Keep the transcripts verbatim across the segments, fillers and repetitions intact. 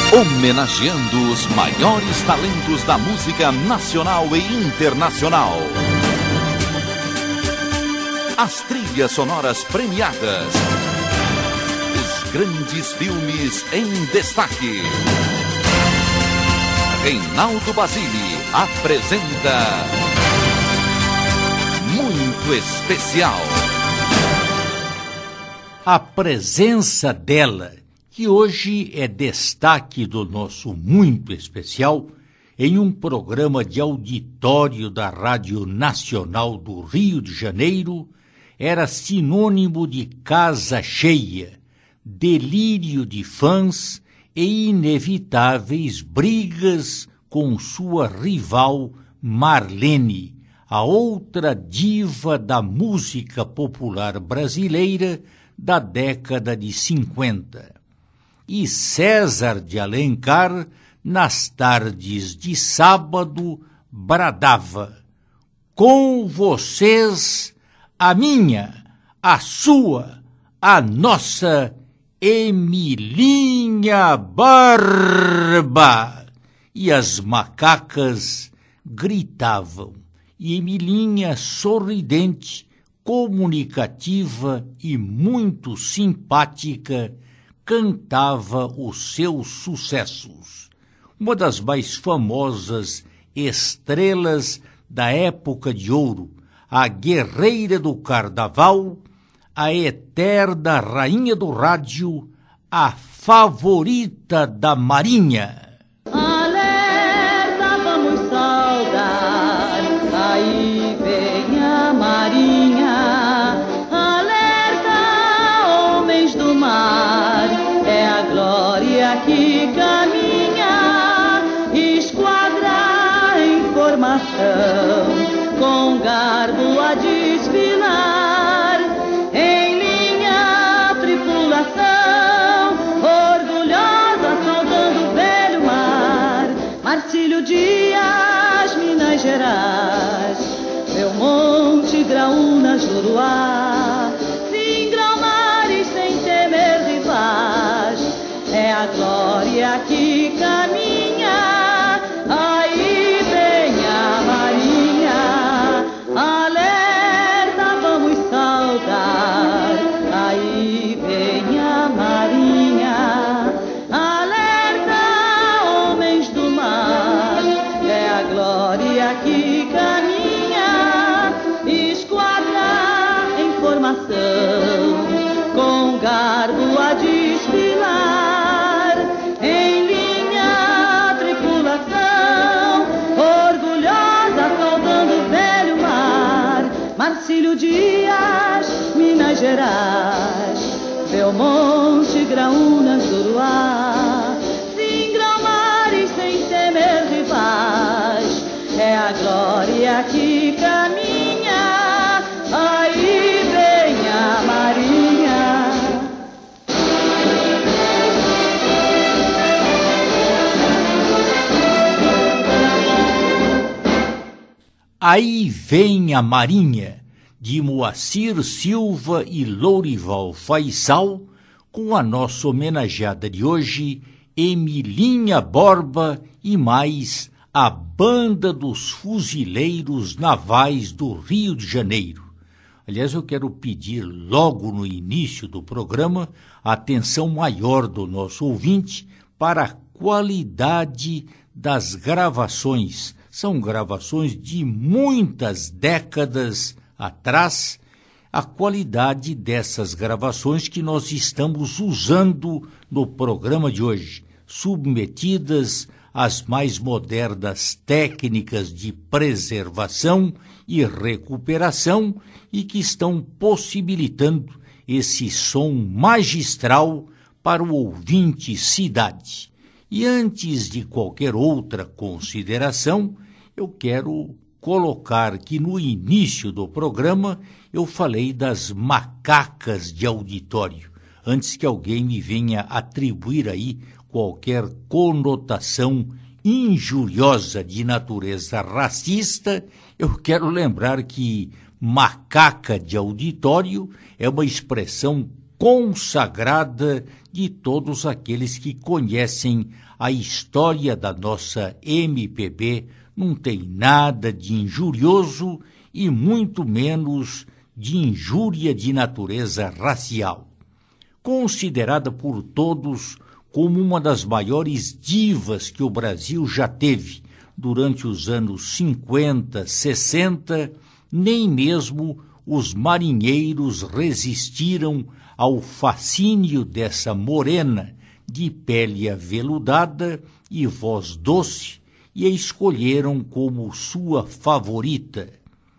Homenageando os maiores talentos da música nacional e internacional. As trilhas sonoras premiadas. Os grandes filmes em destaque. Reinaldo Basile apresenta Muito Especial. A presença dela, que hoje é destaque do nosso Muito Especial, em um programa de auditório da Rádio Nacional do Rio de Janeiro, era sinônimo de casa cheia, delírio de fãs e inevitáveis brigas com sua rival Marlene, a outra diva da música popular brasileira da década de cinquenta. E César de Alencar, nas tardes de sábado, bradava: com vocês, a minha, a sua, a nossa Emilinha Barba. E as macacas gritavam, e Emilinha, sorridente, comunicativa e muito simpática, cantava os seus sucessos. Uma das mais famosas estrelas da época de ouro, a guerreira do carnaval, a eterna rainha do rádio, a favorita da Marinha. Alerta, vamos saudar, aí vem a Marinha. Alerta, homens do mar, é a glória que caminha. Esquadra em formação, com garbo a desfilar, em linha tripulação, orgulhosa saudando o velho mar. Marcílio Dias, Minas Gerais, Belmonte, Graúna, Juruá, sim, Grão-Mares sem temer rivais, é a glória que caminha. Aí vem a Marinha, alerta, vamos saudar. Aí vem a Marinha, alerta, homens do mar, é a glória que caminha. Esquadra em formação, com garbo a desfilar, em linha tripulação, orgulhosa saudando o velho mar. Marcílio Dias, Minas Gerais, Belmonte, Graúna, Juruá, sim, Grão-Mares sem temer rivais, é a glória que caminha. Aí vem a Marinha. Aí vem a Marinha, de Moacir Silva e Lourival Faisal, com a nossa homenageada de hoje, Emilinha Borba, e mais a Banda dos Fuzileiros Navais do Rio de Janeiro. Aliás, eu quero pedir logo no início do programa a atenção maior do nosso ouvinte para a qualidade das gravações. São gravações de muitas décadas atrás, a qualidade dessas gravações que nós estamos usando no programa de hoje, submetidas às mais modernas técnicas de preservação e recuperação e que estão possibilitando esse som magistral para o ouvinte cidade. E antes de qualquer outra consideração, eu quero colocar que no início do programa eu falei das macacas de auditório, antes que alguém me venha atribuir aí qualquer conotação injuriosa de natureza racista. Eu quero lembrar que macaca de auditório é uma expressão consagrada de todos aqueles que conhecem a história da nossa M P B. Não tem nada de injurioso e muito menos de injúria de natureza racial. Considerada por todos como uma das maiores divas que o Brasil já teve durante os anos cinquenta, sessenta, nem mesmo os marinheiros resistiram ao fascínio dessa morena de pele aveludada e voz doce e a escolheram como sua favorita.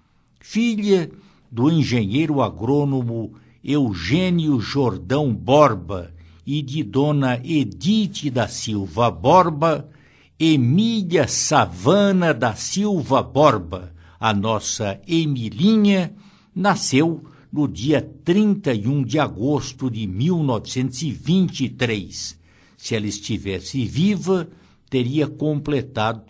Filha do engenheiro agrônomo Eugênio Jordão Borba e de dona Edith da Silva Borba, Emília Savana da Silva Borba, a nossa Emilinha, nasceu no dia trinta e um de agosto de mil novecentos e vinte e três. Se ela estivesse viva, teria completado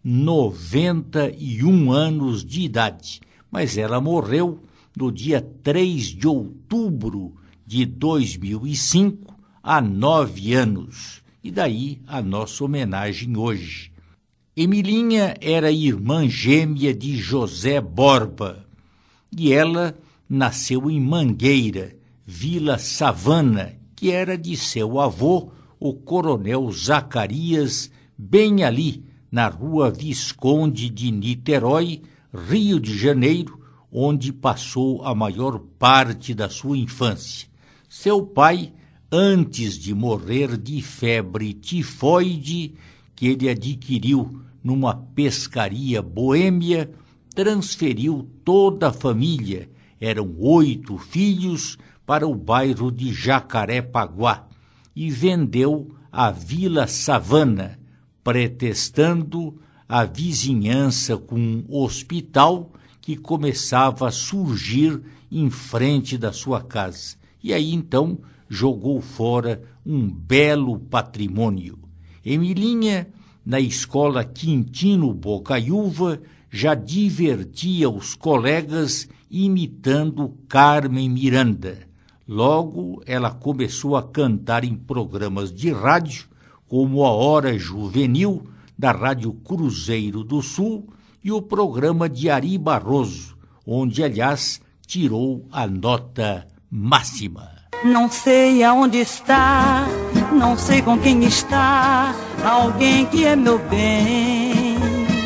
noventa e um anos de idade, mas ela morreu no dia três de outubro de dois mil e cinco, há nove anos, e daí a nossa homenagem hoje. Emilinha era irmã gêmea de José Borba, e ela nasceu em Mangueira, Vila Savana, que era de seu avô, o coronel Zacarias, bem ali, na rua Visconde de Niterói, Rio de Janeiro, onde passou a maior parte da sua infância. Seu pai, antes de morrer de febre tifoide, que ele adquiriu numa pescaria boêmia, transferiu toda a família, eram oito filhos, para o bairro de Jacarepaguá e vendeu a Vila Savana, pretextando a vizinhança com um hospital que começava a surgir em frente da sua casa. E aí então jogou fora um belo patrimônio. Emilinha, na escola Quintino Bocaiúva, já divertia os colegas imitando Carmen Miranda. Logo, ela começou a cantar em programas de rádio, como a Hora Juvenil, da Rádio Cruzeiro do Sul, e o programa de Ari Barroso, onde, aliás, tirou a nota máxima. Não sei aonde está, não sei com quem está, alguém que é meu bem.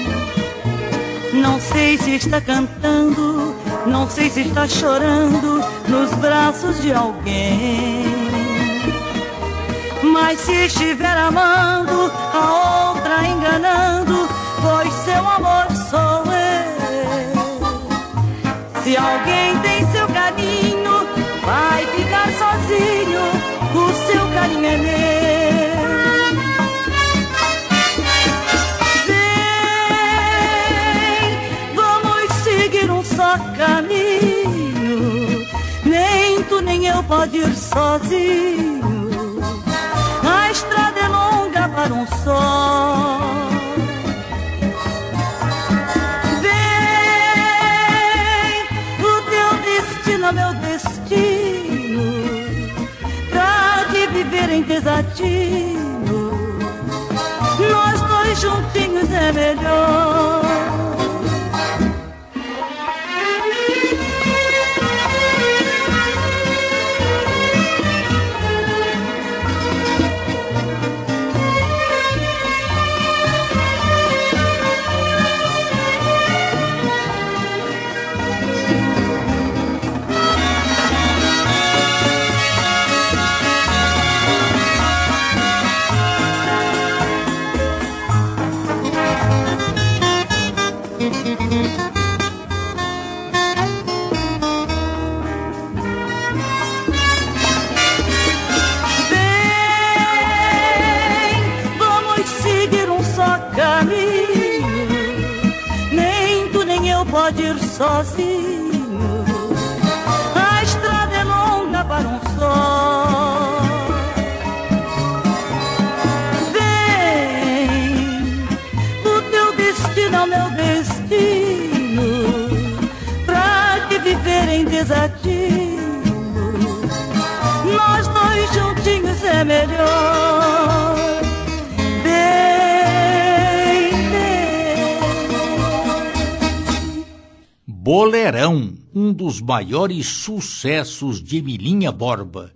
Não sei se está cantando, não sei se está chorando nos braços de alguém. Mas se estiver amando, a outra enganando, pois seu amor sou eu. Se alguém tem seu carinho, vai ficar sozinho, o seu carinho é meu. Vem, vamos seguir um só caminho, nem tu nem eu pode ir sozinho. A estrada é longa para um só. Meu destino, pra te viver em desatino, nós dois juntinhos é melhor. Pode ir sozinho, a estrada é longa para um só. Vem, o teu destino é o meu destino, pra te viver em desatino, melhor. Vem, vem. Bolerão, um dos maiores sucessos de Emilinha Borba,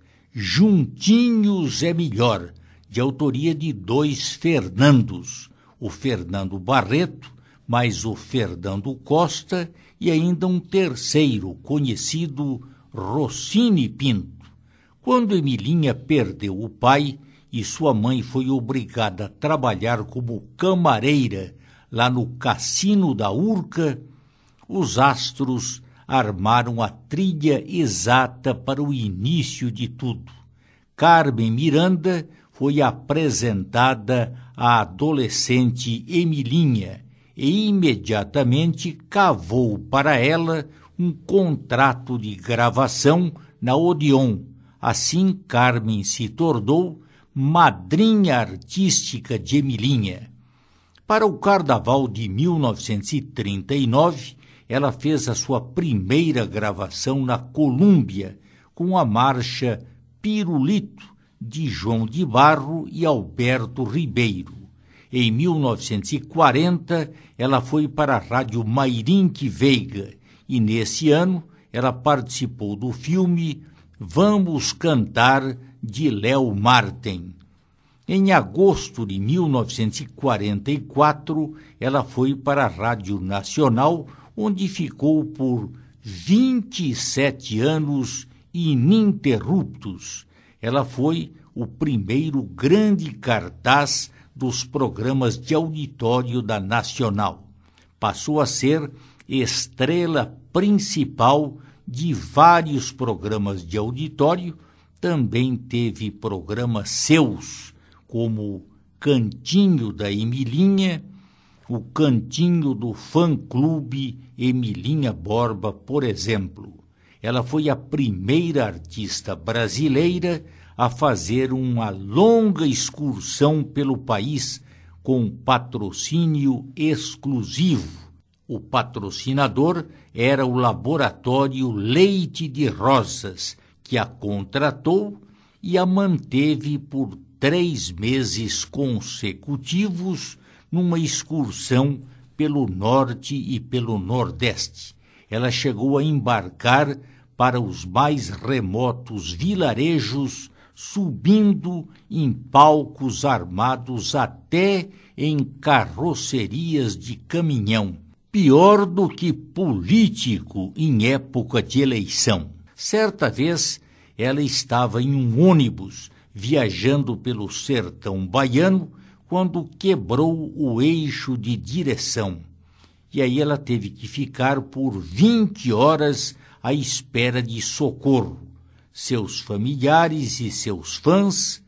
Juntinhos é Melhor, de autoria de dois Fernandos, o Fernando Barreto, mais o Fernando Costa e ainda um terceiro, conhecido Rossini Pinto. Quando Emilinha perdeu o pai e sua mãe foi obrigada a trabalhar como camareira lá no Cassino da Urca, os astros armaram a trilha exata para o início de tudo. Carmen Miranda foi apresentada à adolescente Emilinha e imediatamente cavou para ela um contrato de gravação na Odeon. Assim, Carmen se tornou madrinha artística de Emilinha. Para o Carnaval de mil novecentos e trinta e nove, ela fez a sua primeira gravação na Colômbia, com a marcha Pirulito, de João de Barro e Alberto Ribeiro. Em mil novecentos e quarenta, ela foi para a Rádio Mairinque Veiga e, nesse ano, ela participou do filme Vamos Cantar, de Léo Marten. Em agosto de mil novecentos e quarenta e quatro, ela foi para a Rádio Nacional, onde ficou por vinte e sete anos ininterruptos. Ela foi o primeiro grande cartaz dos programas de auditório da Nacional. Passou a ser estrela principal de vários programas de auditório. Também teve programas seus, como Cantinho da Emilinha, o Cantinho do Fã-Clube Emilinha Borba, por exemplo. Ela foi a primeira artista brasileira a fazer uma longa excursão pelo país com patrocínio exclusivo. O patrocinador era o Laboratório Leite de Rosas, que a contratou e a manteve por três meses consecutivos numa excursão pelo norte e pelo nordeste. Ela chegou a embarcar para os mais remotos vilarejos, subindo em palcos armados até em carrocerias de caminhão. Pior do que político em época de eleição. Certa vez, ela estava em um ônibus, viajando pelo sertão baiano, quando quebrou o eixo de direção. E aí ela teve que ficar por vinte horas à espera de socorro. Seus familiares e seus fãs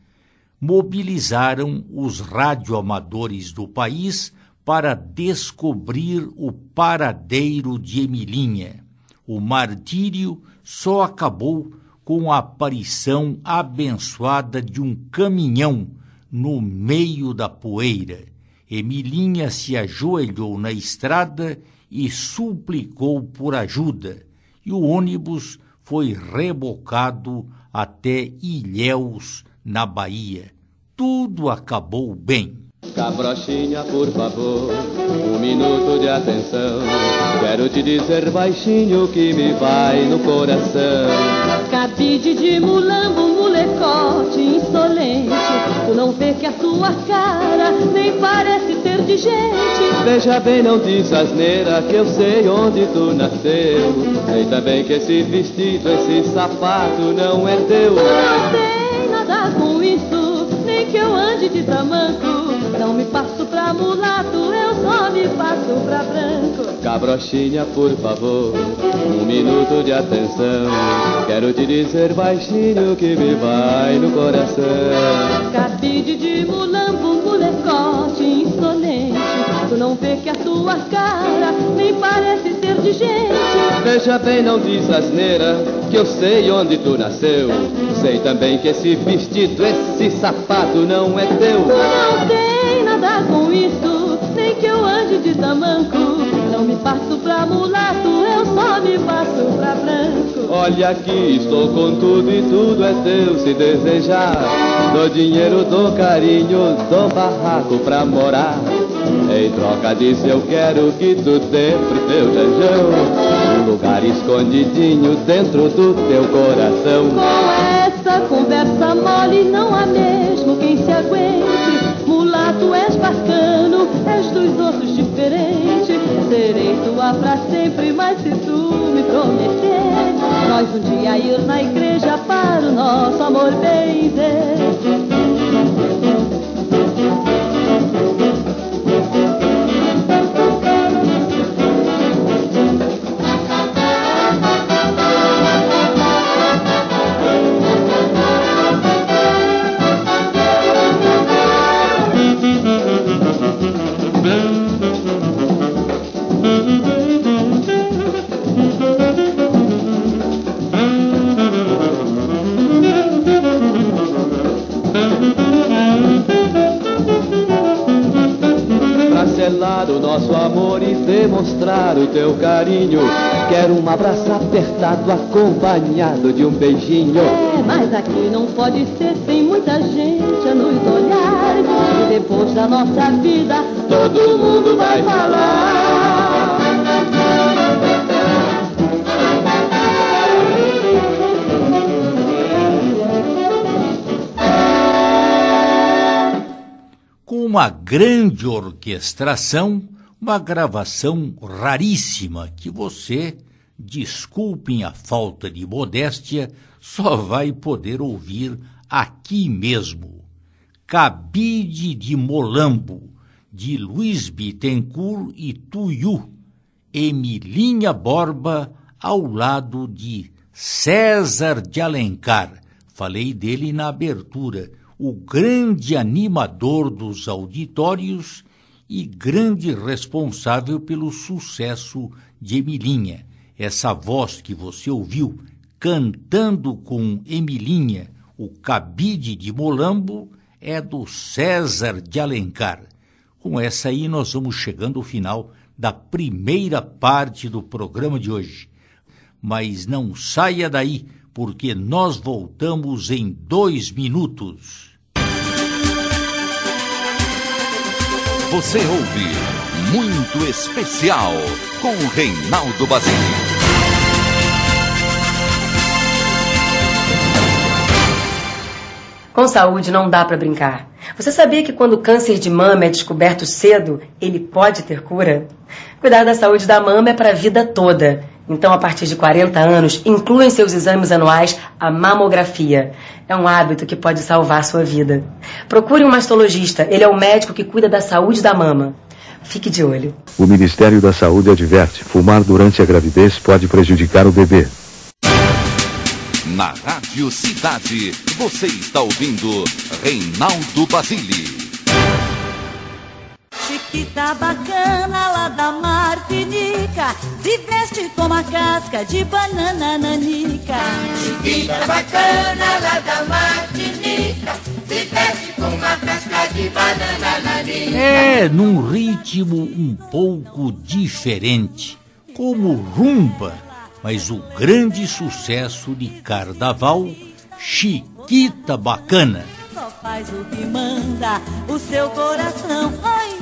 mobilizaram os radioamadores do país para descobrir o paradeiro de Emilinha. O martírio só acabou com a aparição abençoada de um caminhão no meio da poeira. Emilinha se ajoelhou na estrada e suplicou por ajuda, e o ônibus foi rebocado até Ilhéus, na Bahia. Tudo acabou bem. Cabrochinha, por favor, um minuto de atenção. Quero te dizer baixinho que me vai no coração. Cabide de mulambo, molecote insolente. Tu não vê que a tua cara nem parece ser de gente. Veja bem, não diz asneira, que eu sei onde tu nasceu. Sei também que esse vestido, esse sapato não é teu. Não tem nada com isso, nem que eu ande de tamanco. Não me passo pra mulato, eu só me passo pra branco. Cabrochinha, por favor, um minuto de atenção. Quero te dizer baixinho que me vai no coração. Cabide de mulambo, molecote insolente. Tu não vê que a tua cara nem parece ser de gente. Veja bem, não diz asneira, que eu sei onde tu nasceu. Sei também que esse vestido, esse sapato não é teu. Não tem nada com isso, nem que eu ande de tamanco. Não me faço pra mulato, eu só me faço pra branco. Olha aqui, estou com tudo e tudo é teu se desejar. Dou dinheiro, dou carinho, dou barraco pra morar. Em troca disso eu quero que tu dê pro teu janjão um lugar escondidinho dentro do teu coração. Com essa conversa mole não há mesmo quem se aguente. Mulato és bacano, és dos outros diferente. Serei tua pra sempre, mas se tu me prometer, nós um dia ir na igreja para o nosso amor benzer. O nosso amor e demonstrar o teu carinho, quero um abraço apertado acompanhado de um beijinho. É, mas aqui não pode ser sem muita gente a nos olhar. E depois da nossa vida todo mundo vai falar. Com uma grande orquestração, uma gravação raríssima que você, desculpem a falta de modéstia, só vai poder ouvir aqui mesmo. Cabide de Molambo, de Luiz Bittencourt e Tuiú, Emilinha Borba, ao lado de César de Alencar. Falei dele na abertura, o grande animador dos auditórios e grande responsável pelo sucesso de Emilinha. Essa voz que você ouviu cantando com Emilinha, o Cabide de Molambo, é do César de Alencar. Com essa aí nós vamos chegando ao final da primeira parte do programa de hoje. Mas não saia daí, porque nós voltamos em dois minutos. Você ouve Muito Especial com Reinaldo Basile. Com saúde não dá para brincar. Você sabia que quando o câncer de mama é descoberto cedo, ele pode ter cura? Cuidar da saúde da mama é para a vida toda. Então, a partir de quarenta anos, inclua em seus exames anuais a mamografia. É um hábito que pode salvar sua vida. Procure um mastologista, ele é o médico que cuida da saúde da mama. Fique de olho. O Ministério da Saúde adverte: fumar durante a gravidez pode prejudicar o bebê. Na Rádio Cidade, você está ouvindo Reinaldo Basile. Chiquita bacana lá da Martinica, se veste com uma casca de banana nanica. Chiquita bacana lá da Martinica, se veste com uma casca de banana nanica. É, num ritmo um pouco diferente, como rumba, mas o grande sucesso de carnaval, Chiquita Bacana. Só faz o que manda o seu coração. Ai.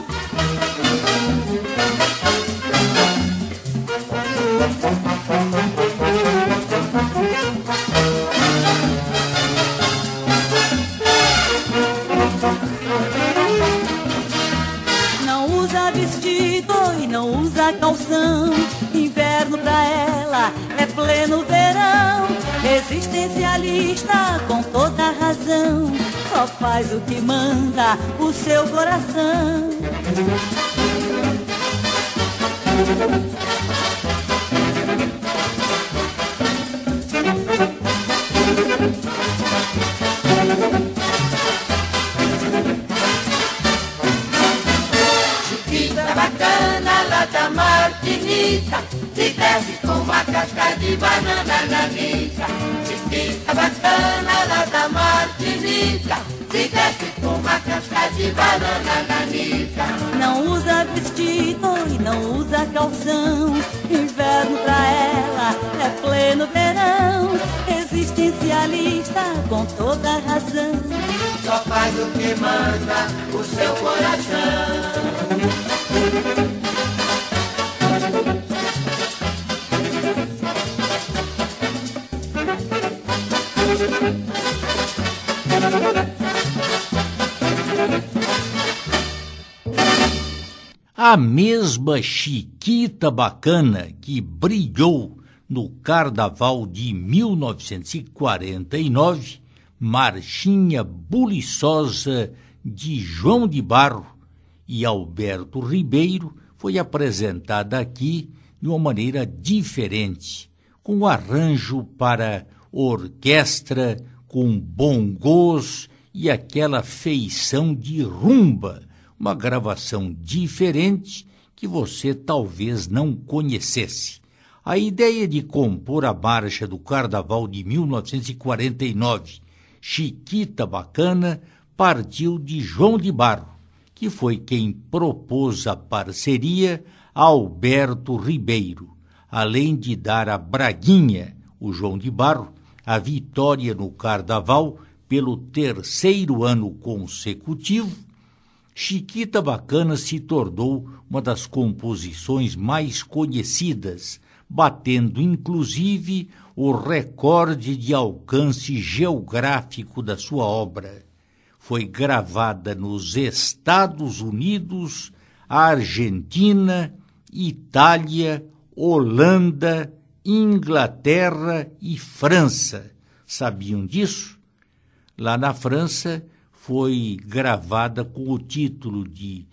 Não usa vestido e não usa calção. Inverno pra ela é pleno verão. Existencialista com toda razão. Só faz o que manda o seu coração. Chiquita bacana lá da Martinica, se veste com uma casca de banana nanica. Chiquita bacana lá da Martinica, se veste com uma casca de banana nanica. Não usa vestido e não usa calção, inverno pra ela é pleno verão. Existencialista com toda razão, só faz o que manda o seu coração. A mesma Chiquita Bacana que brilhou no Carnaval de mil novecentos e quarenta e nove, Marchinha Buliçosa de João de Barro e Alberto Ribeiro, foi apresentada aqui de uma maneira diferente, com arranjo para orquestra, com bongos e aquela feição de rumba, uma gravação diferente que você talvez não conhecesse. A ideia de compor a marcha do Carnaval de mil novecentos e quarenta e nove, Chiquita Bacana, partiu de João de Barro, que foi quem propôs a parceria a Alberto Ribeiro, além de dar a Braguinha, o João de Barro, a vitória no Carnaval pelo terceiro ano consecutivo. Chiquita Bacana se tornou uma das composições mais conhecidas, batendo inclusive o recorde de alcance geográfico da sua obra. Foi gravada nos Estados Unidos, Argentina, Itália, Holanda, Inglaterra e França. Sabiam disso? Lá na França foi gravada com o título de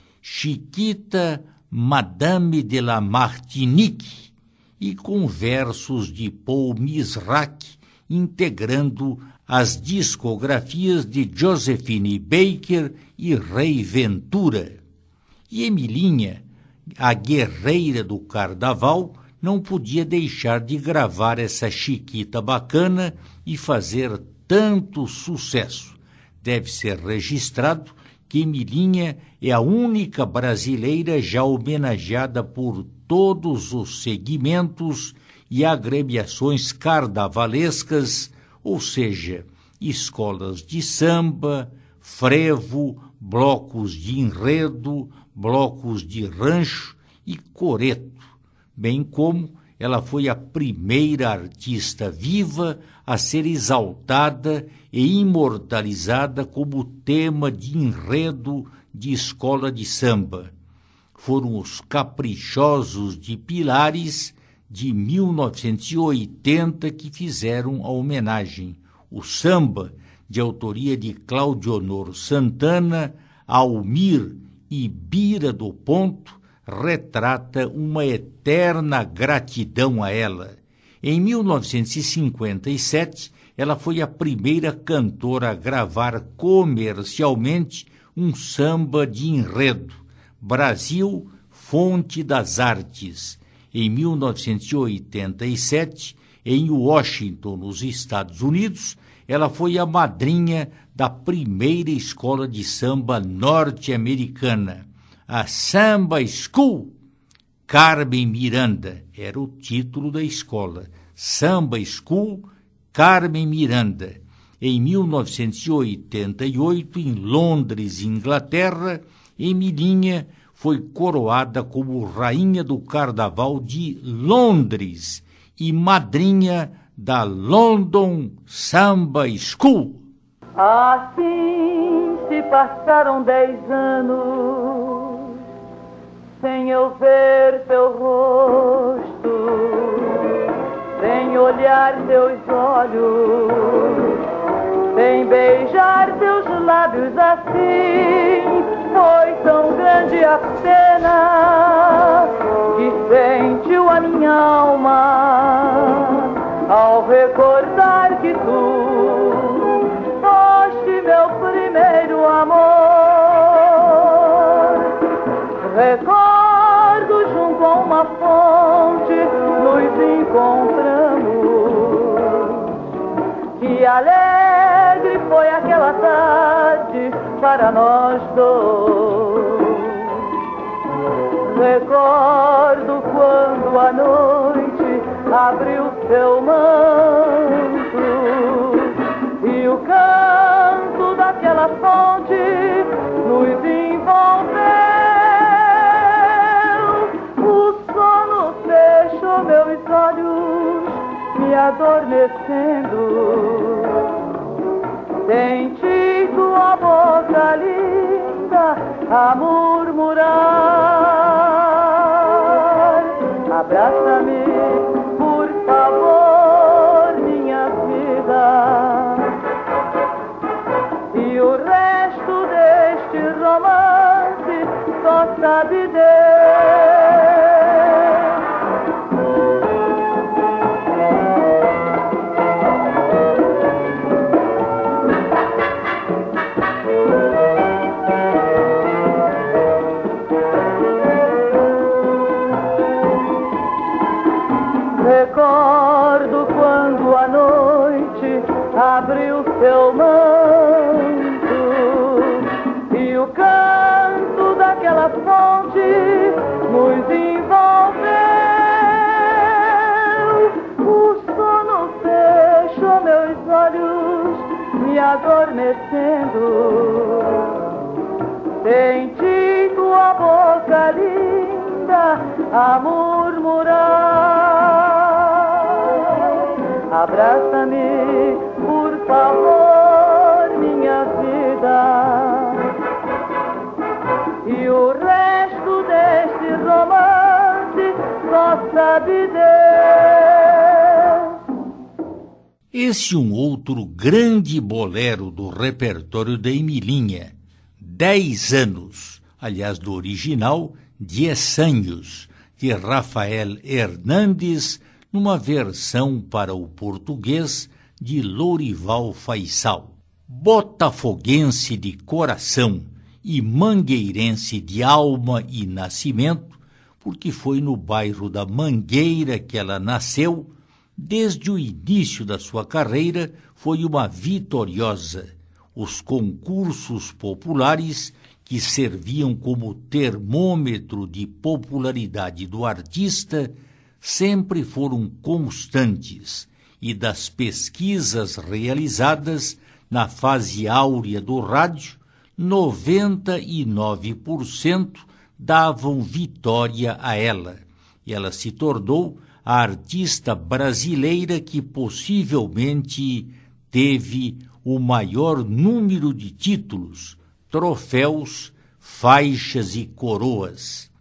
Chiquita Madame de la Martinique e com versos de Paul Misrach integrando as discografias de Josephine Baker e Rei Ventura. E Emilinha, a guerreira do Carnaval, não podia deixar de gravar essa Chiquita Bacana e fazer tanto sucesso. Deve ser registrado que Emilinha é a única brasileira já homenageada por todos os segmentos e agremiações carnavalescas, ou seja, escolas de samba, frevo, blocos de enredo, blocos de rancho e coreto, bem como ela foi a primeira artista viva a ser exaltada e imortalizada como tema de enredo de escola de samba. Foram os Caprichosos de Pilares, de mil novecentos e oitenta, que fizeram a homenagem. O samba, de autoria de Claudionor Santana, Almir e Bira do Ponto, retrata uma eterna gratidão a ela. Em mil novecentos e cinquenta e sete, ela foi a primeira cantora a gravar comercialmente um samba de enredo, Brasil, Fonte das Artes. Em mil novecentos e oitenta e sete, em Washington, nos Estados Unidos, ela foi a madrinha da primeira escola de samba norte-americana, a Samba School. Carmen Miranda era o título da escola, Samba School Carmen Miranda. Em mil novecentos e oitenta e oito, em Londres, Inglaterra, Emilinha foi coroada como rainha do Carnaval de Londres e madrinha da London Samba School. Assim se passaram dez anos sem eu ver teu rosto, sem olhar teus olhos, sem beijar teus lábios assim. Foi tão grande a pena que sentiu a minha alma ao recordar que tu foste meu primeiro amor. Recordo junto a uma fonte nos encontramos, que alegre foi aquela tarde para nós dois. Recordo quando a noite abriu seu manto e o canto daquela fonte nos envolveu. O sono fechou meus olhos, me adormecendo. Senti tua boca linda a murmurar. Abraça-me, por favor, minha vida. E o resto deste romance só sabe Deus. Recordo quando a noite abriu seu manto e o canto daquela fonte nos envolveu. O sono fechou meus olhos, me adormecendo. Senti tua boca linda a murmurar. Abraça-me, por favor, minha vida. E o resto deste romance só sabe Deus. Esse um outro grande bolero do repertório da Emilinha, Dez Anos, aliás do original, Diez Años, de Rafael Hernandes, numa versão para o português de Lourival Faisal. Botafoguense de coração e mangueirense de alma e nascimento, porque foi no bairro da Mangueira que ela nasceu, desde o início da sua carreira foi uma vitoriosa. Os concursos populares, que serviam como termômetro de popularidade do artista, sempre foram constantes, e das pesquisas realizadas na fase áurea do rádio, noventa e nove por cento davam vitória a ela, e ela se tornou a artista brasileira que possivelmente teve o maior número de títulos, troféus, faixas e coroas.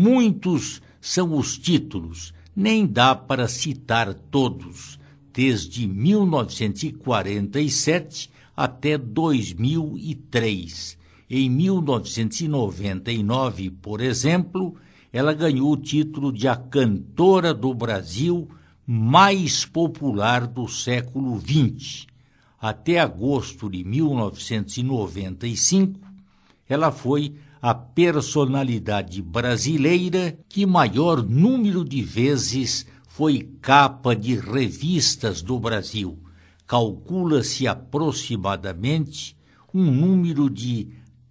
Muitos são os títulos, nem dá para citar todos, desde mil novecentos e quarenta e sete até dois mil e três. Em mil novecentos e noventa e nove, por exemplo, ela ganhou o título de a cantora do Brasil mais popular do século vinte. Até agosto de mil novecentos e noventa e cinco, ela foi a personalidade brasileira que maior número de vezes foi capa de revistas do Brasil. Calcula-se aproximadamente um número de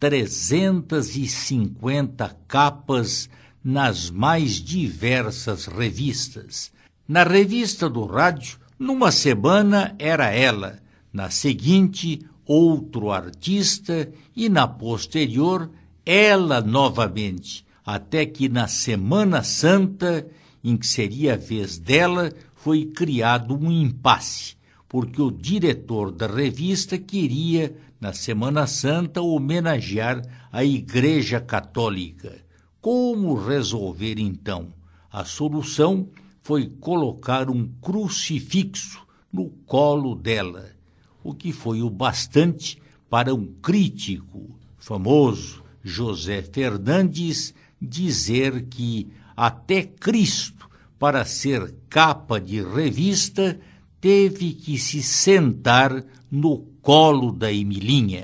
trezentas e cinquenta capas nas mais diversas revistas. Na revista do rádio, numa semana era ela, na seguinte, outro artista e na posterior, ela novamente, até que na Semana Santa, em que seria a vez dela, foi criado um impasse, porque o diretor da revista queria, na Semana Santa, homenagear a Igreja Católica. Como resolver, então? A solução foi colocar um crucifixo no colo dela, o que foi o bastante para um crítico famoso, José Fernandes, dizer que até Cristo, para ser capa de revista, teve que se sentar no colo da Emilinha.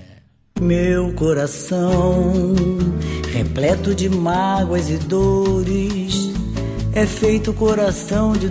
Meu coração, repleto de mágoas e dores, é feito coração de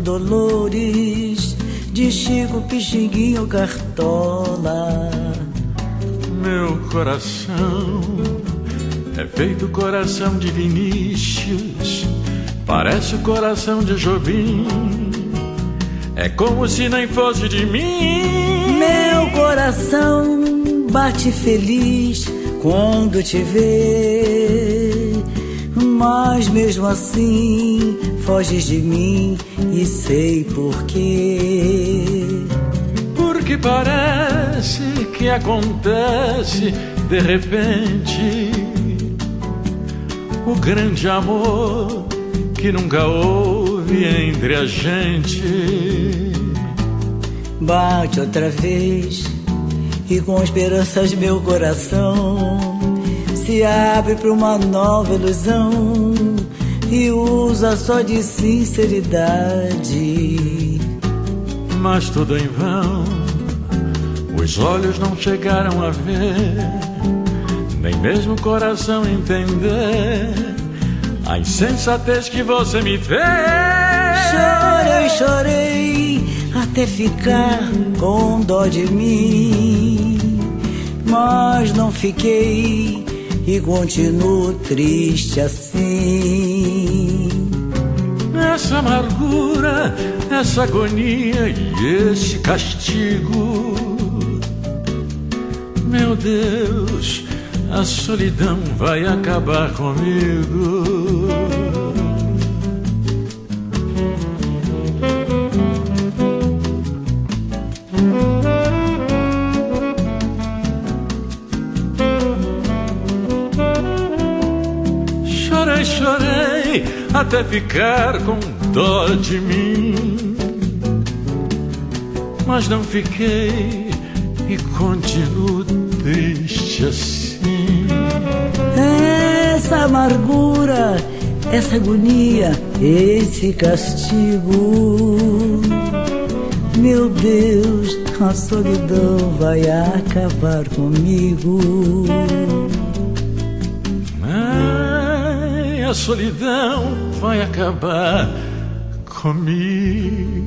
dolores, de Chico, Pixinguinho, Cartola. Meu coração é feito coração de Vinícius, parece o coração de Jobim, é como se nem fosse de mim. Meu coração bate feliz quando te vê, mas mesmo assim foges de mim e sei porquê. Porque parece que acontece de repente o grande amor que nunca houve entre a gente. Bate outra vez e com esperanças meu coração se abre para uma nova ilusão e usa só de sinceridade. Mas tudo em vão, os olhos não chegaram a ver, nem mesmo o coração entender a insensatez que você me fez. Chorei, chorei até ficar com dó de mim, mas não fiquei e continuo triste assim. Essa amargura, essa agonia e esse castigo, meu Deus, a solidão vai acabar comigo. Chorei, chorei até ficar com dó de mim, mas não fiquei e continuo triste assim. Essa amargura, essa agonia, esse castigo, meu Deus, a solidão vai acabar comigo. Ai, a solidão vai acabar comigo.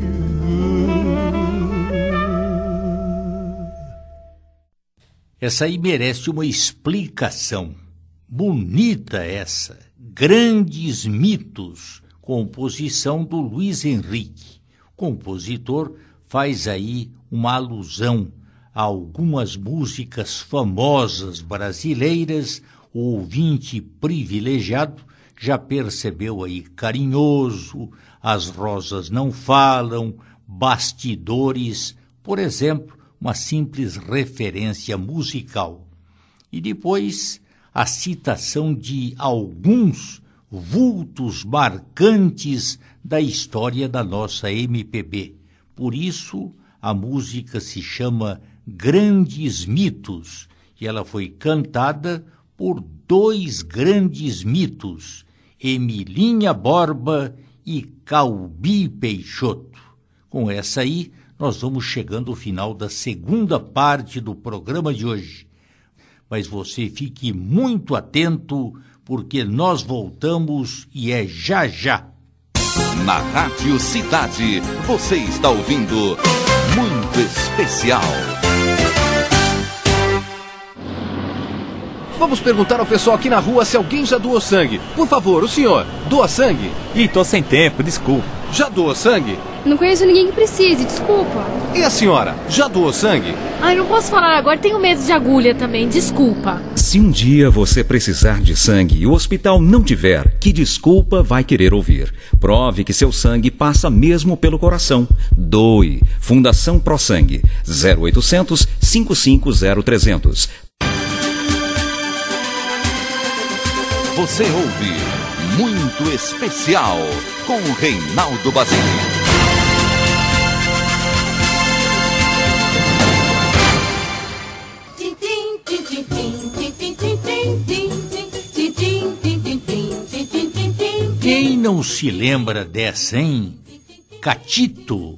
Essa aí merece uma explicação. Bonita essa. Grandes Mitos, composição do Luiz Henrique. O compositor faz aí uma alusão a algumas músicas famosas brasileiras. O ouvinte privilegiado já percebeu aí Carinhoso, As Rosas Não Falam, Bastidores, por exemplo, uma simples referência musical. E depois a citação de alguns vultos marcantes da história da nossa M P B. Por isso, a música se chama Grandes Mitos, e ela foi cantada por dois grandes mitos, Emilinha Borba e Calbi Peixoto. Com essa aí, nós vamos chegando ao final da segunda parte do programa de hoje. Mas você fique muito atento, porque nós voltamos e é já já. Na Rádio Cidade, você está ouvindo Muito Especial. Vamos perguntar ao pessoal aqui na rua se alguém já doou sangue. Por favor, o senhor, doa sangue? Ih, tô sem tempo, desculpa. Já doou sangue? Não conheço ninguém que precise, desculpa. E a senhora, já doou sangue? Ai, não posso falar agora, tenho medo de agulha também, desculpa. Se um dia você precisar de sangue e o hospital não tiver, que desculpa vai querer ouvir? Prove que seu sangue passa mesmo pelo coração. Doe. Fundação Pro Sangue. zero oitocentos, cinco cinco zero, trezentos. Você ouve Muito Especial com Reinaldo Basile. Quem não se lembra dessa, hein? Catito.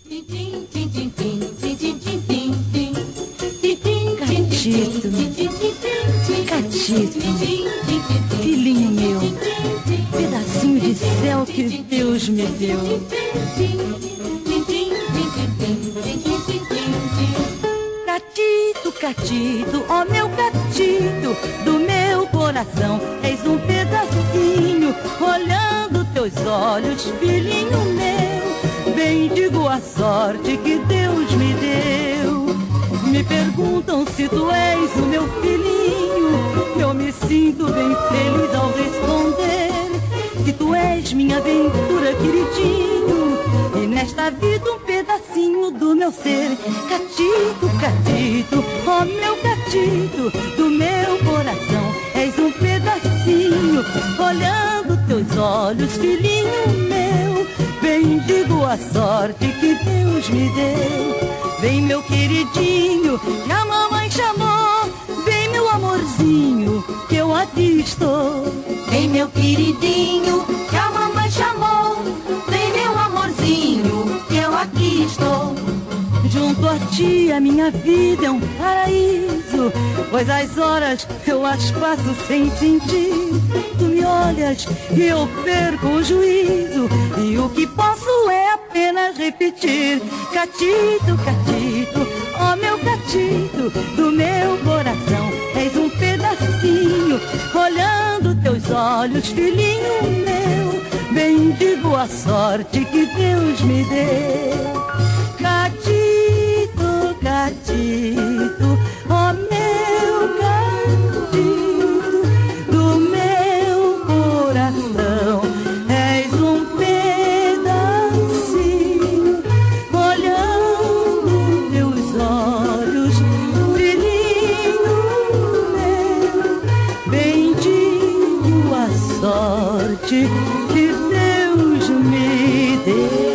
Catito, Catito, filhinho meu, pedacinho de céu que Deus me deu. Catito, catito, ó meu catito, do meu coração, és um pedacinho, olhando teus olhos, filhinho meu, bendigo a sorte que Deus me deu. Me perguntam se tu és o meu filhinho, eu me sinto bem feliz ao responder que tu és minha aventura, queridinho, e nesta vida um pedacinho do meu ser. Catito, catito, ó meu catito, do meu coração, és um pedacinho, olhando teus olhos, filhinho meu, bendigo a sorte que Deus me deu. Vem meu queridinho, que a mamãe chamou, vem meu amorzinho, que eu aqui estou. Vem meu queridinho, que a mamãe chamou, vem meu amorzinho, que eu aqui estou. Junto a ti a minha vida é um paraíso, pois as horas eu as passo sem sentir. Tu me olhas e eu perco o juízo, e o que posso é apenas repetir. Catito, catito, ó meu catito, do meu coração, és um pedacinho, olhando teus olhos, filhinho meu, bendigo a sorte que Deus me deu. Catito, catito, ó meu catito, do meu coração, és um pedacinho, olhando teus olhos, filhinho meu, bendigo a sorte que Deus me deu.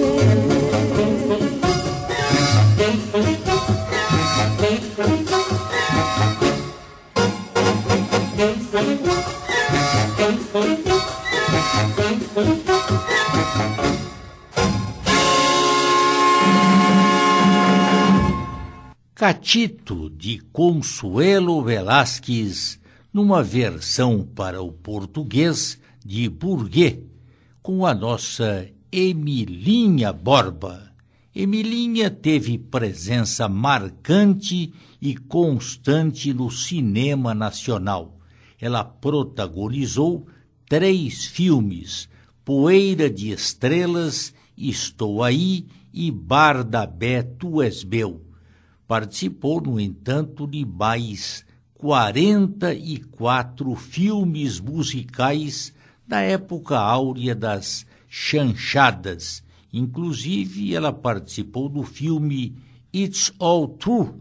Catito, de Consuelo Velázquez, numa versão para o português de Burguet, com a nossa Emilinha Borba. Emilinha teve presença marcante e constante no cinema nacional. Ela protagonizou três filmes: Poeira de Estrelas, Estou Aí e Bardabé Tu És Meu. Participou, no entanto, de mais quarenta e quatro filmes musicais da época áurea das chanchadas. Inclusive, ela participou do filme It's All True,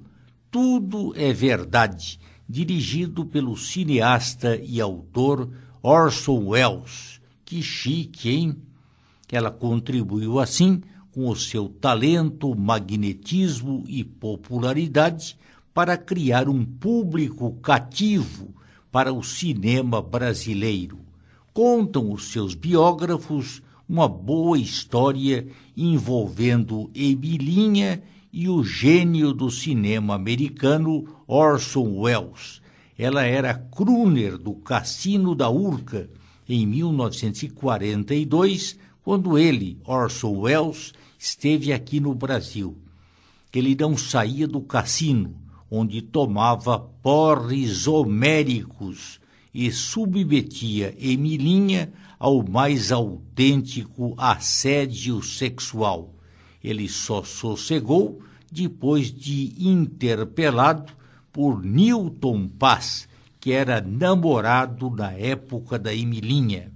Tudo é Verdade, dirigido pelo cineasta e autor Orson Welles. Que chique, hein? Ela contribuiu assim com o seu talento, magnetismo e popularidade para criar um público cativo para o cinema brasileiro. Contam os seus biógrafos uma boa história envolvendo Emilinha e o gênio do cinema americano Orson Welles. Ela era crooner do Cassino da Urca em mil novecentos e quarenta e dois, quando ele, Orson Welles, esteve aqui no Brasil. Ele não saía do cassino, onde tomava porres homéricos e submetia Emilinha ao mais autêntico assédio sexual. Ele só sossegou depois de interpelado por Newton Paz, que era namorado na época da Emilinha.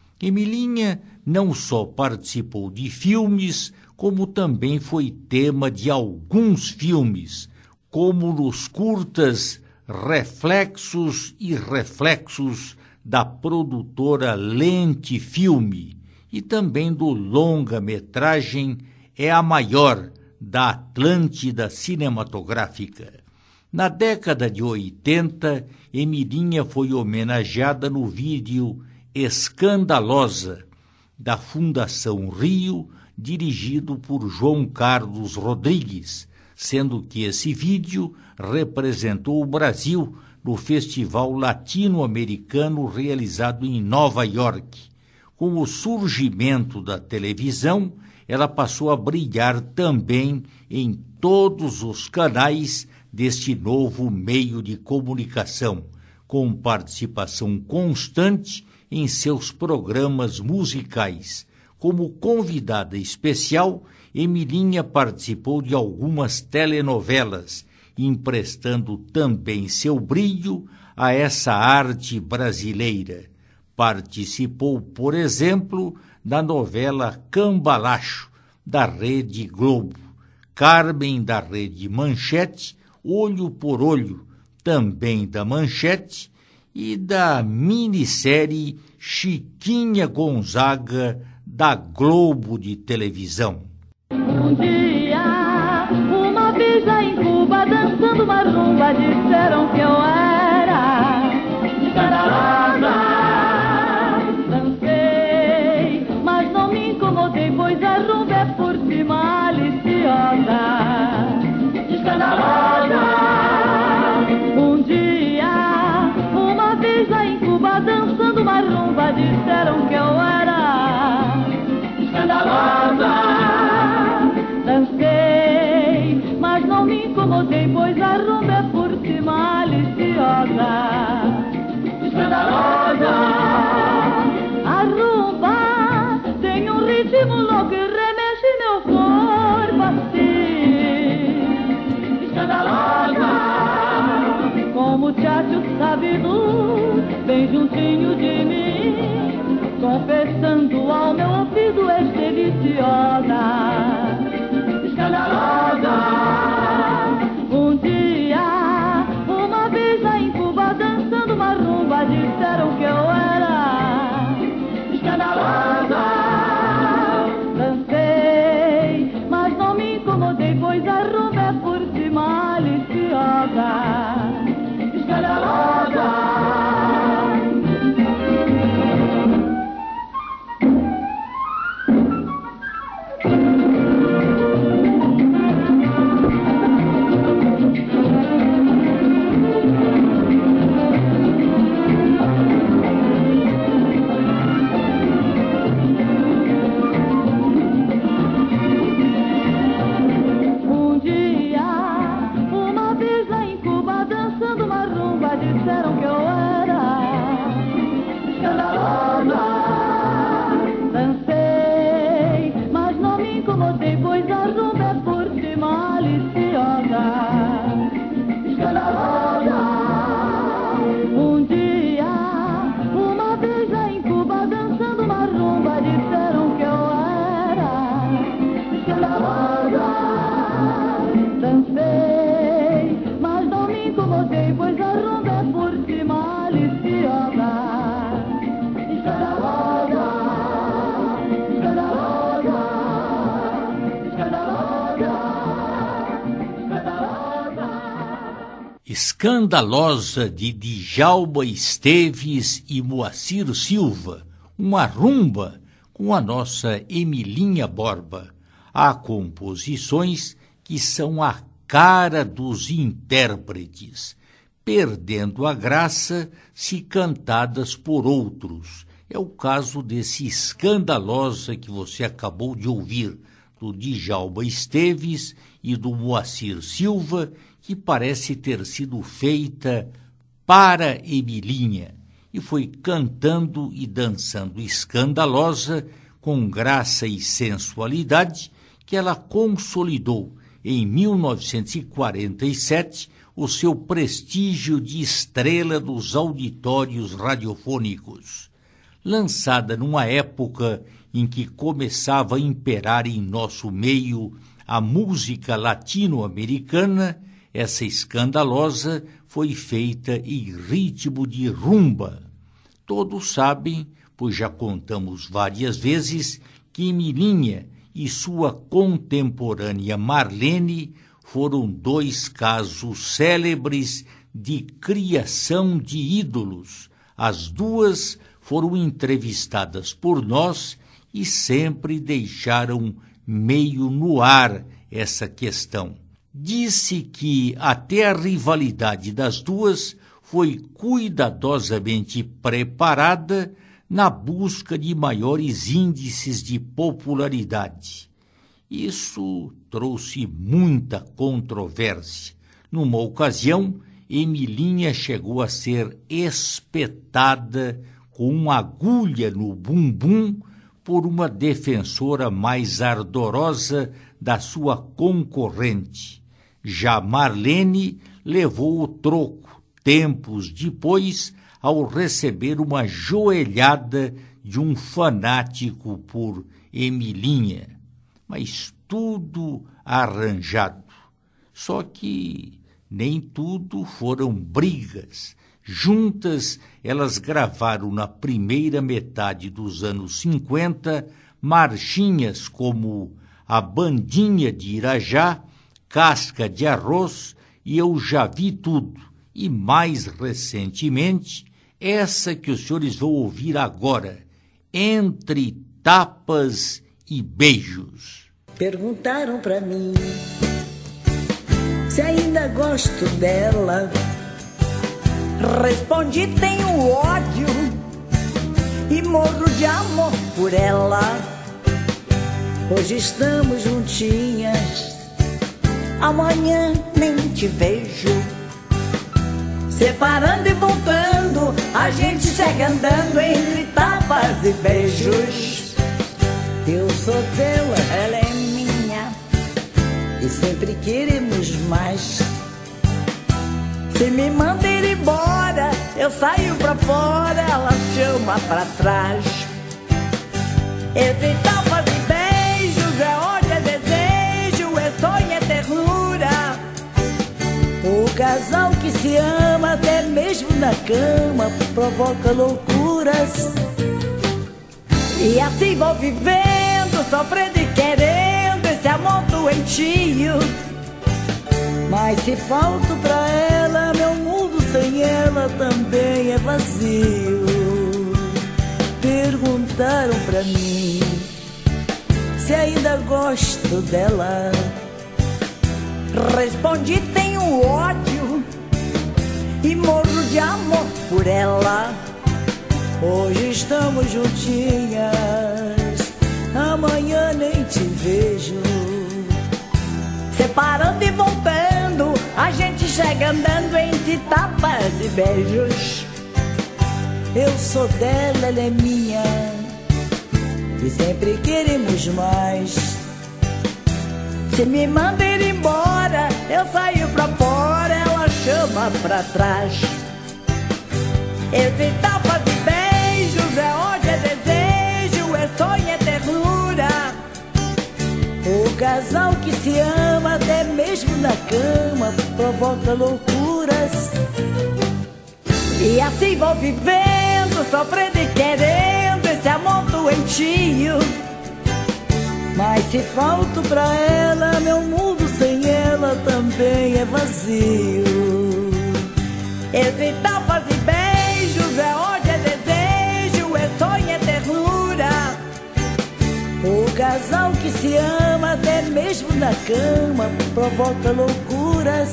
Emilinha não só participou de filmes, como também foi tema de alguns filmes, como nos curtas Reflexos e Reflexos da produtora Lente Filme, e também do longa-metragem É a Maior, da Atlântida Cinematográfica. Na década de oitenta, Emilinha foi homenageada no vídeo Escandalosa, da Fundação Rio, dirigido por João Carlos Rodrigues, sendo que esse vídeo representou o Brasil no Festival Latino-Americano realizado em Nova York. Com o surgimento da televisão, ela passou a brilhar também em todos os canais deste novo meio de comunicação, com participação constante em seus programas musicais. Como convidada especial, Emilinha participou de algumas telenovelas, emprestando também seu brilho a essa arte brasileira. Participou, por exemplo, da novela Cambalacho, da Rede Globo, Carmen, da Rede Manchete, Olho por Olho, também da Manchete, e da minissérie Chiquinha Gonzaga, da Globo de televisão. Um dia, uma vez lá em Cuba, dançando uma rumba, disseram que eu era escandalosa. Dancei, mas não me incomodei, pois a rumba é por si maliciosa. Escandalosa. Um dia, uma vez lá em Cuba, dançando uma rumba, disseram que eu era escandalosa. Dancei, mas não me incomodei, pois a rumba é por si maliciosa. Escandalosa. A rumba tem um ritmo louco e remexe meu corpo assim. Escandalosa. Como o tchatcho sabido, bem juntinho de mim, confessando ao meu ouvido, és deliciosa. Escandalosa. Um dia, uma vez lá em Cuba, dançando uma rumba, disseram que eu era escandalosa. Dancei, mas não me incomodei, pois a rumba é por si maliciosa. Escandalosa. Escandalosa, de Djalma Esteves e Moacir Silva, uma rumba com a nossa Emilinha Borba. Há composições que são a cara dos intérpretes, perdendo a graça se cantadas por outros. É o caso desse Escandalosa que você acabou de ouvir, do Djalma Esteves e do Moacir Silva, que parece ter sido feita para Emilinha, e foi cantando e dançando Escandalosa com graça e sensualidade que ela consolidou em mil novecentos e quarenta e sete o seu prestígio de estrela dos auditórios radiofônicos. Lançada numa época em que começava a imperar em nosso meio a música latino-americana, essa Escandalosa foi feita em ritmo de rumba. Todos sabem, pois já contamos várias vezes, que Emilinha e sua contemporânea Marlene foram dois casos célebres de criação de ídolos. As duas foram entrevistadas por nós e sempre deixaram meio no ar essa questão. Disse que até a rivalidade das duas foi cuidadosamente preparada na busca de maiores índices de popularidade. Isso trouxe muita controvérsia. Numa ocasião, Emilinha chegou a ser espetada com uma agulha no bumbum por uma defensora mais ardorosa da sua concorrente. Já Marlene levou o troco, tempos depois, ao receber uma joelhada de um fanático por Emilinha. Mas tudo arranjado. Só que nem tudo foram brigas. Juntas, elas gravaram na primeira metade dos anos cinquenta marchinhas como A Bandinha de Irajá, Casca de Arroz e Eu Já Vi Tudo. E mais recentemente, essa que os senhores vão ouvir agora, Entre Tapas e Beijos. Perguntaram pra mim se ainda gosto dela. Respondi, tenho ódio e morro de amor por ela. Hoje estamos juntinhas, amanhã nem te vejo. Separando e voltando, a gente segue andando entre tapas e beijos. Eu sou dela, ela é minha, e sempre queremos mais. Se me manda ir embora, eu saio pra fora, ela chama pra trás. Entre tapas e beijos, é ódio, é desejo, é sonho, é ternura. O casal que se ama, até mesmo na cama, provoca loucuras. E assim vou vivendo, sofrendo e querendo esse amor doentio. Mas se falto pra ela, meu mundo sem ela também é vazio. Perguntaram pra mim se ainda gosto dela. Respondi, tenho ódio e morro de amor por ela. Hoje estamos juntinhas, amanhã nem te vejo. Separando e voltando, a gente chega andando entre tapas e beijos. Eu sou dela, ela é minha, e sempre queremos mais. Se me manda ir embora, eu saio pra fora, ela chama pra trás. Entre tapas e beijos, é ódio, é desejo, é sonho, é ternura. O casal que se ama, até mesmo na cama, provoca loucuras. E assim vou vivendo, sofrendo e querendo esse amor doentio. Mas se falto pra ela, meu mundo sem ela também é vazio. Entre tapas e beijos, é ódio, é desejo, é sonho, é ternura. O casal que se ama, até mesmo na cama, provoca loucuras.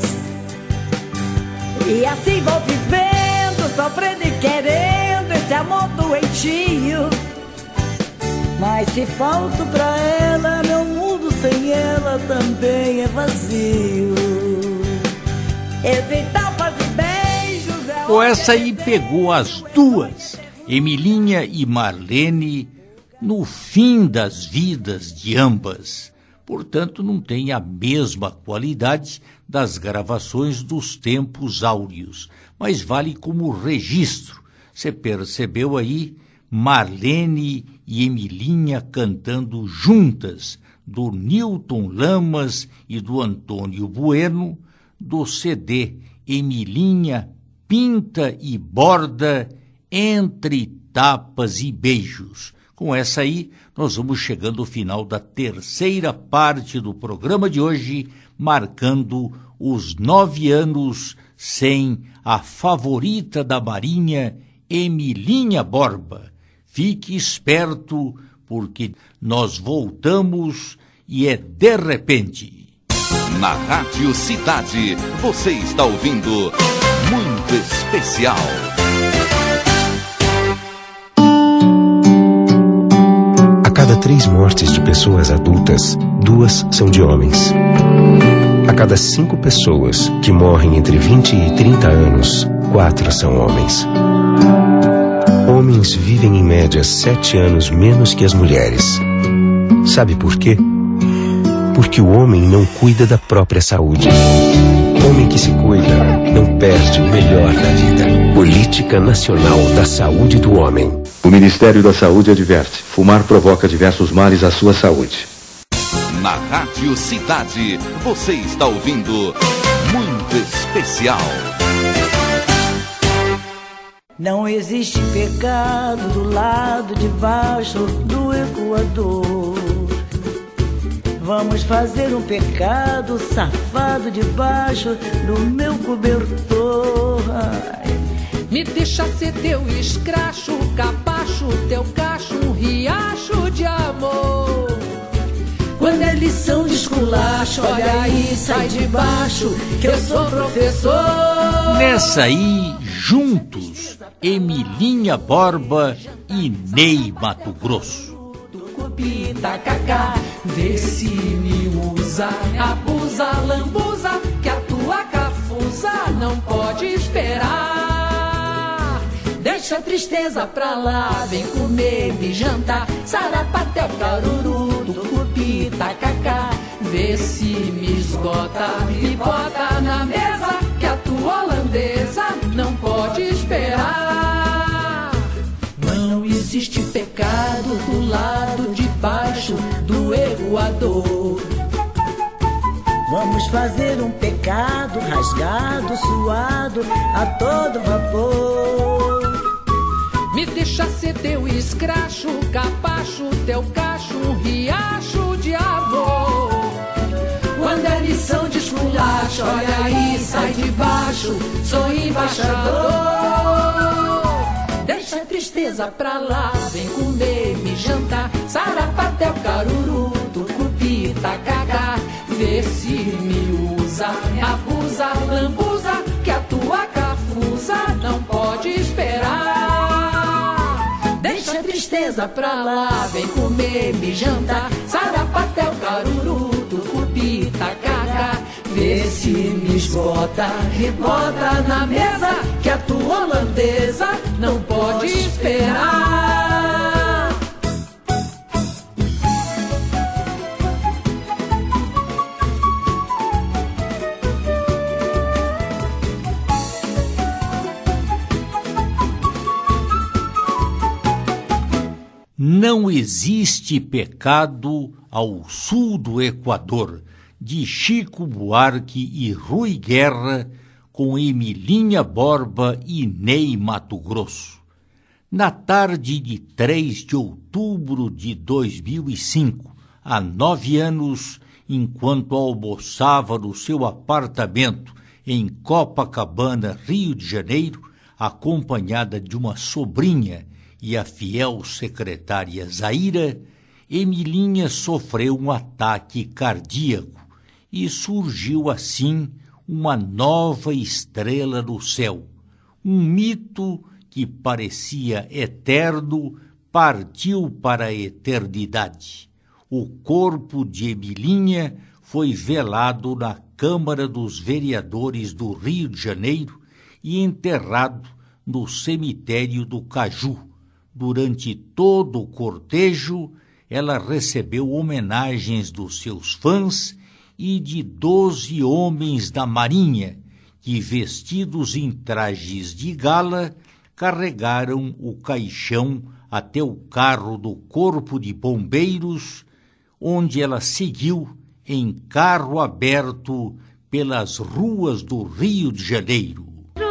E assim vou vivendo, sofrendo e querendo esse amor doentio. Mas se falto pra ela, meu mundo sem ela também é vazio. Entre tapas e beijos, é Ou essa aí pegou as duas, Emilinha e Marlene, no fim das vidas de ambas. Portanto, não tem a mesma qualidade das gravações dos tempos áureos, mas vale como registro. Você percebeu aí Marlene e Emilinha cantando juntas, do Nilton Lamas e do Antônio Bueno, do C D Emilinha Pinta e Borda, Entre Tapas e Beijos. Com essa aí, nós vamos chegando ao final da terceira parte do programa de hoje, marcando os nove anos sem a favorita da Marinha, Emilinha Borba. Fique esperto, porque nós voltamos e é de repente. Na Rádio Cidade, você está ouvindo Muito Especial. A cada três mortes de pessoas adultas, duas são de homens. A cada cinco pessoas que morrem entre vinte e trinta anos, quatro são homens. Homens vivem em média sete anos menos que as mulheres. Sabe por quê? Porque o homem não cuida da própria saúde. Homem que se cuida não perde o melhor da vida. Política Nacional da Saúde do Homem. O Ministério da Saúde adverte: fumar provoca diversos males à sua saúde. Na Rádio Cidade, você está ouvindo Muito Especial. Não existe pecado do lado de baixo do Equador. Vamos fazer um pecado safado debaixo do meu cobertor. Me deixa ser teu escracho, capacho, teu cacho, um riacho de amor. Quando é lição de esculacho, olha aí, sai de baixo, que eu sou professor. Nessa aí, juntos, Emilinha Borba e Ney Mato Grosso. Cupita, cacá, vê se me usa, abusa, lambuza, que a tua cafuza não pode esperar. Deixa a tristeza pra lá, vem comer, me jantar, sarapatel, caruru, tucupita, cacá, vê se me esgota, me bota na mesa, que a tua holandesa não pode esperar. Não existe pecado do lado de baixo do Equador. Vamos fazer um pecado rasgado, suado, a todo vapor. Me deixa ser teu escracho, capacho, teu cacho, um riacho de amor. Quando é lição de esculacho, olha aí, sai de baixo, sou embaixador. Deixa a tristeza pra lá, vem comer, me jantar, sarapatel, caruru, tucupita, cacá, vê se me usa, abusa, lambuza, que a tua cafuza não pode esperar. Deixa a tristeza pra lá, vem comer, me jantar, sarapatel, caruru, tucupita, cacá, vê se me esgota, rebota na mesa, que a tua holandesa não pode esperar. Não existe pecado ao sul do Equador, de Chico Buarque e Rui Guerra, com Emilinha Borba e Ney Mato Grosso. Na tarde de três de outubro de dois mil e cinco, há nove anos, enquanto almoçava no seu apartamento em Copacabana, Rio de Janeiro, acompanhada de uma sobrinha e a fiel secretária Zaira, Emilinha sofreu um ataque cardíaco e surgiu assim uma nova estrela no céu. Um mito que parecia eterno partiu para a eternidade. O corpo de Emilinha foi velado na Câmara dos Vereadores do Rio de Janeiro e enterrado no cemitério do Caju. Durante todo o cortejo, ela recebeu homenagens dos seus fãs e de doze homens da Marinha, que, vestidos em trajes de gala, carregaram o caixão até o carro do Corpo de Bombeiros, onde ela seguiu em carro aberto pelas ruas do Rio de Janeiro.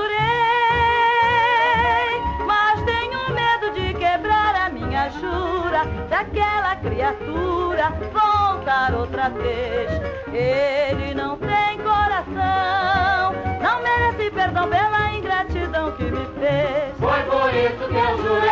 Daquela criatura voltar outra vez. Ele não tem coração, não merece perdão pela ingratidão que me fez. Foi por isso que eu jurei,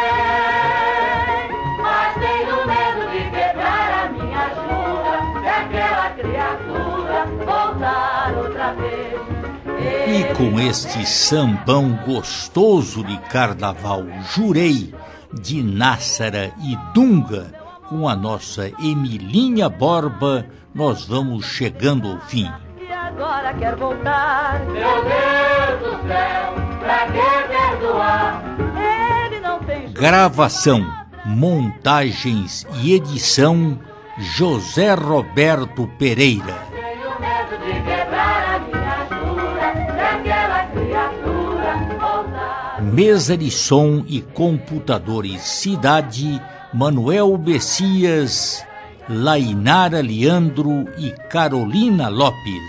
mas tenho medo de quebrar a minha jura. Daquela criatura voltar outra vez. E com este sambão gostoso de carnaval, Jurei, de Nássara e Dunga, com a nossa Emilinha Borba, nós vamos chegando ao fim. agora quer voltar. Meu Deus do céu, pra que perdoar? Ele não tem Gravação, montagens e edição José Roberto Pereira. Tenho medo de quebrar a minha jura, daquela criatura voltar. Mesa de som e computadores Cidade, Manuel Bessias, Lainara Leandro e Carolina Lopes.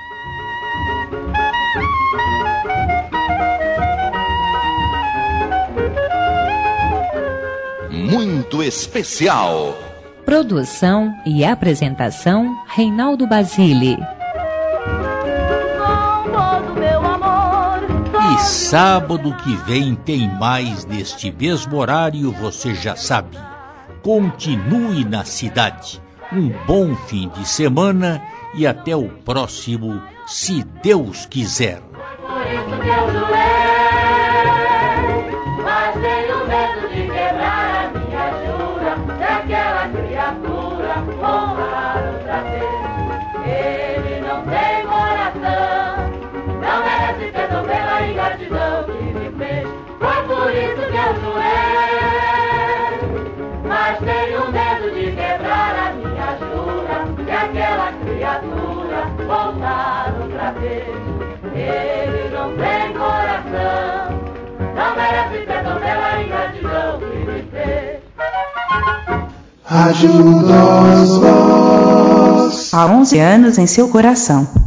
Muito especial. Produção e apresentação Reinaldo Basile. Com todo meu amor. E sábado que vem tem mais neste mesmo horário, você já sabe. Continue na cidade. Um bom fim de semana e até o próximo, se Deus quiser. Por isso que eu jurei, mas tenho medo de quebrar a minha jura, daquela criatura honrar outra vez. Ele não tem coração, não merece perdão pela ingratidão que me fez. Foi por isso que eu jurei, mas tenho medo de quebrar a minha jura, daquela criatura voltar outra vez. Ele não tem coração, não merece perdão pela ingratidão que me fez. Ajuda-os, há onze anos em seu coração.